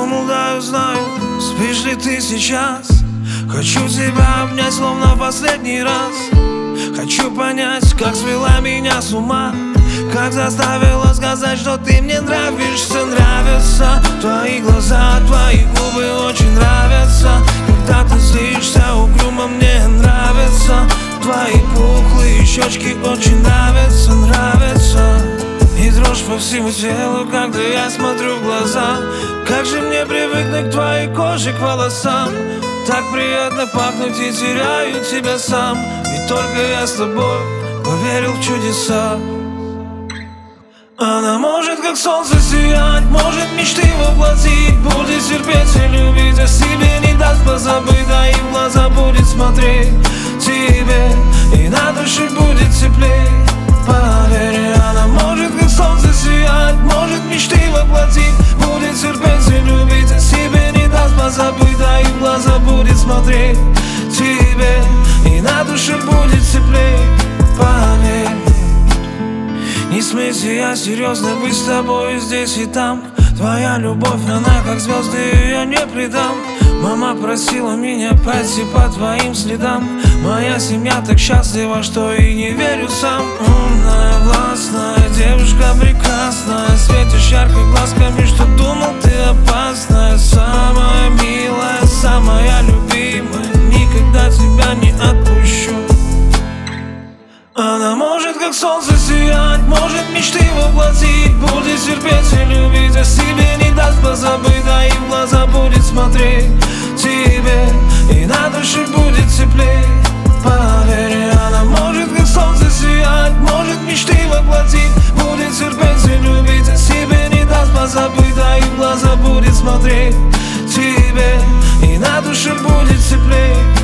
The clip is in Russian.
думал, да, я знаю, спишь ли ты сейчас. Хочу тебя обнять, словно в последний раз. Хочу понять, как свела меня с ума, как заставила сказать, что ты мне нравишься. Нравятся твои глаза, твои губы очень нравятся. Когда ты злишься, угрюмо мне нравится. Твои пухлые щечки очень нравятся, нравятся. И дрожь по всему телу, когда я смотрю в глаза. Как же мне привыкнуть к твоей коже, к волосам. Так приятно пахнуть и теряю тебя сам. Ведь только я с тобой поверил в чудеса. Она может как солнце сиять, может мечты воплотить. Будет терпеть и любить, а себе не даст позабыть. Да и в глаза будет смотреть тебе, и на душе будет теплей. Поверь, она может как солнце сиять, может мечты воплотить. Будет терпеть и любить, а себе не даст позабыть. Да и в глаза будет смотреть тебе, и на душе будет теплей. Поверь. Не смейся, я серьезно быть с тобой здесь и там. Твоя любовь, она как звезды, ее не предам. Мама просила меня пойти по твоим следам. Моя семья так счастлива, что и не верю сам. Умная, властная, девушка прекрасная. Светишь ярко глазками, что думал ты опасная. Самая милая, самая любимая, никогда тебя не отпущу. Она может как солнце сиять, может мечты воплотить. Будет терпеть и любить, а себе не даст позабыть. Да и в глаза будет смотреть тебе, и на душе будет теплей. Поверь, она может как солнце сиять, может мечты воплотить. Будет терпеть и любить, а себе не даст позабыть. Да и в глаза будет смотреть тебе, и на душе будет теплей.